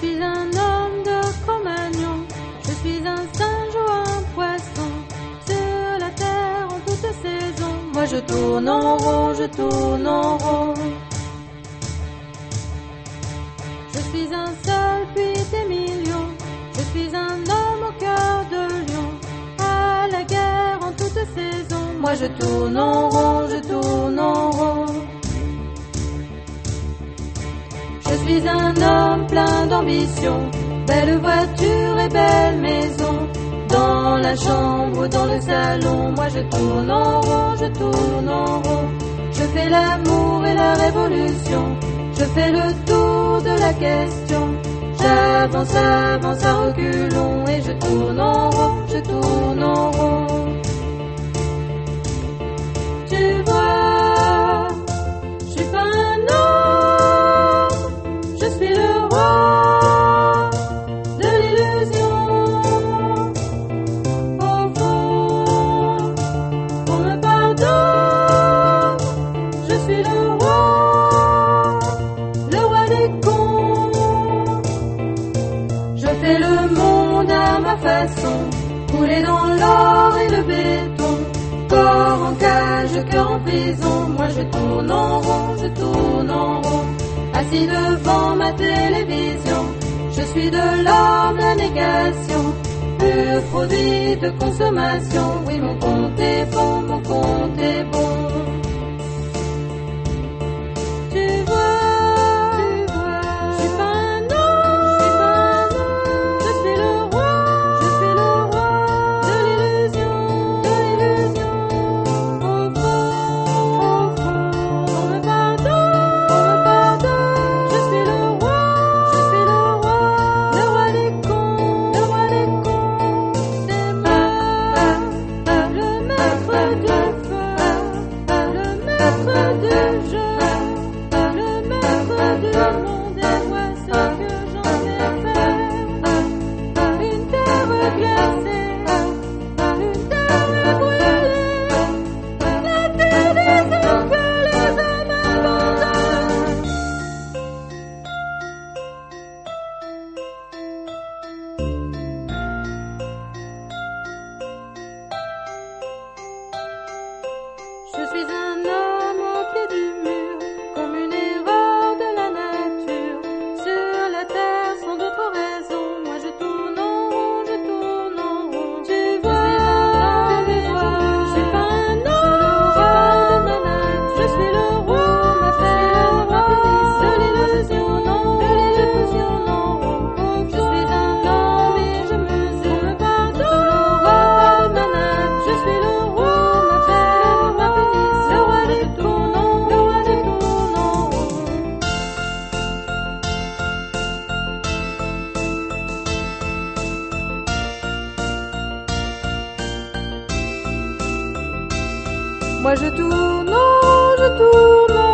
suis un homme de Cro-Magnon, je suis un singe ou un poisson, sur la terre en toute saison. Moi je tourne en rond, je tourne en rond. Je suis un seul puis des millions, je suis un homme au cœur de lion, à la guerre en toute saison. Moi je tourne en rond, je tourne en rond. Je suis un homme plein d'ambition, belle voiture et belle maison, dans la chambre ou dans le salon. Moi je tourne en rond, je tourne en rond. Je fais l'amour et la révolution, je fais le tour de la question. J'avance, avance à reculons et je tourne en rond, je tourne en rond. Tu vois, je suis pas un homme, je suis le roi de l'illusion. Au fond, on me pardonne, je suis le roi des cons. Je fais le monde à ma façon, couler dans l'or et le béton, corps en cage, cœur en prison. Moi je tourne en rond, je tourne en rond. Assis devant ma télévision, je suis de l'or, de la négation, pur produit de consommation. Oui, mon compte est bon, mon compte est bon. Tu vois, je suis pas un homme, je suis le roi de l'illusion. Au fond, on me pardonne, je suis le roi des cons, c'est moi, le maître du feu, le maître du jeu, le maître du monde. Et moi ce que j'en ai fait, une terre glacée, une terre brûlée, la terre des hommes que les hommes abandonnent. Je suis un homme au pied du mur, comme une erreur de la nature, sur la terre sans d'autre raison. Moi je tourne en rond, je tourne en rond. Tu vois, je suis pas un homme, je suis le roi de l'illusion, non, je suis un homme et je mesure, me pardonne, je suis le roi, le roi des tournants. Moi je tourne, je tourne.